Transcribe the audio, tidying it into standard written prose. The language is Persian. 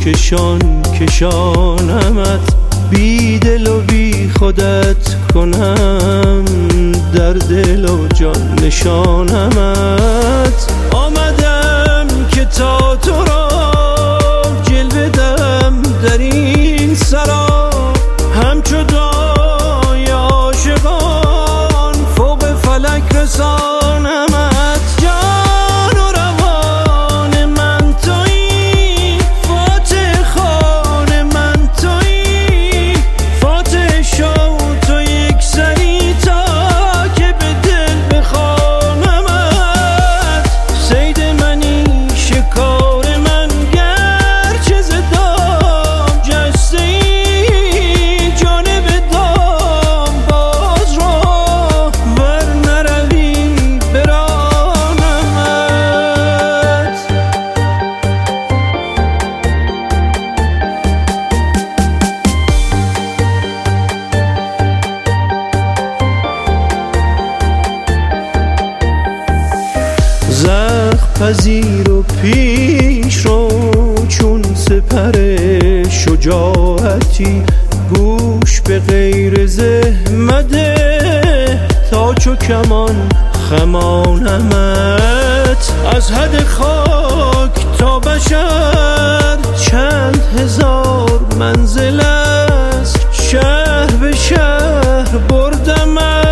چشان کشانمت، بی دل و بی خودت کنم، در دل و جان نشانمت. آمدم که تا تو را جلوه دم در این سرا، همچو دای عاشقان فوق فلک رسانمت. جان و روان من تویی، فاتح خان من تویی، فاتح شو تو یک سری تا که به دل بخوانمت. صید منی شکار من گرچه ز دام جسته ای، جانب دام باز رو ور نروی برانمت. زخم پذیر و پیش رو چون سپر شجاعتی، گوش به غیر زحمده تا چو کمان خمانمت. از حد خاک تا بشر چند هزار منزل است، شهر به شهر بردمت.